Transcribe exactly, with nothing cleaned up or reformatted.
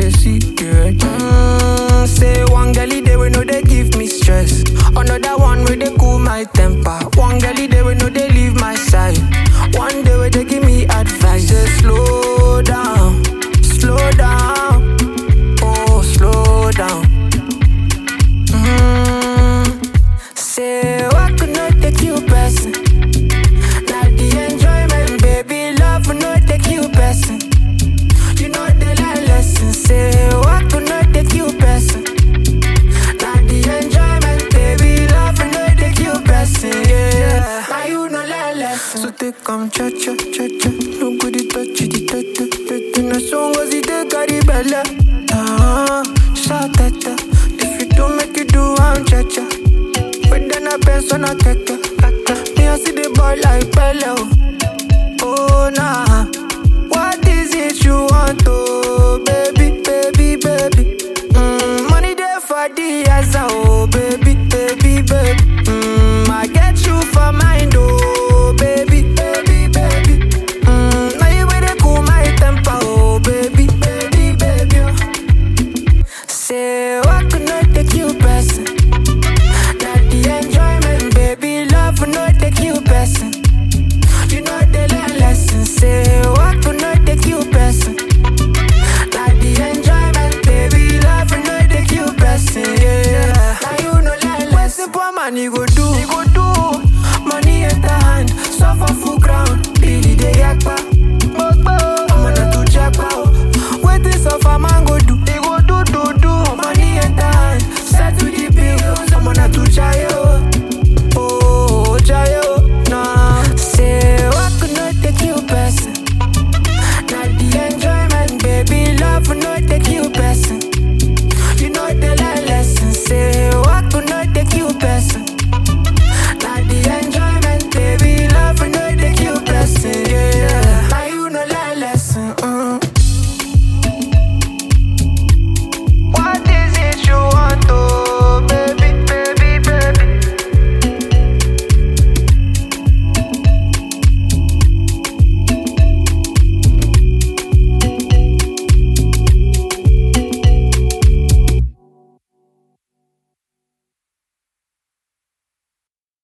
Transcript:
the secret. Mm, say one girlie they will know they give me stress. Another one where they cool my temper. One girlie they will know they leave my side. One day where they give me advice. Say slow down, slow down, oh slow down. Mm, say what could not take you person. Not the enjoyment, baby, love will not take you person. You know the lesson, say what could not take you person. Not the enjoyment, baby, love will not take you person, yeah. Now you know the lesson. So take come cha cha cha cha. No good it touch it touch it touch it. No song was it the caribella. Ah, shout at that. If you don't make it do I'm cha cha. But then I bend on a keke. Me I see the boy like Pele. Oh nah, what is it you want, oh baby, baby, baby? Mm, money there for the answer, oh baby, baby, baby. Mm, I get you for mine, oh baby, baby, baby. Mm, now you better cool my temper, oh baby, baby, baby. Say what could not take you person. Not the enjoyment, baby, love will not take you person. You know the lesson, say what could not take you person. Not the enjoyment, baby, love will not take you person, yeah. Now you know the lesson. When the poor man, you go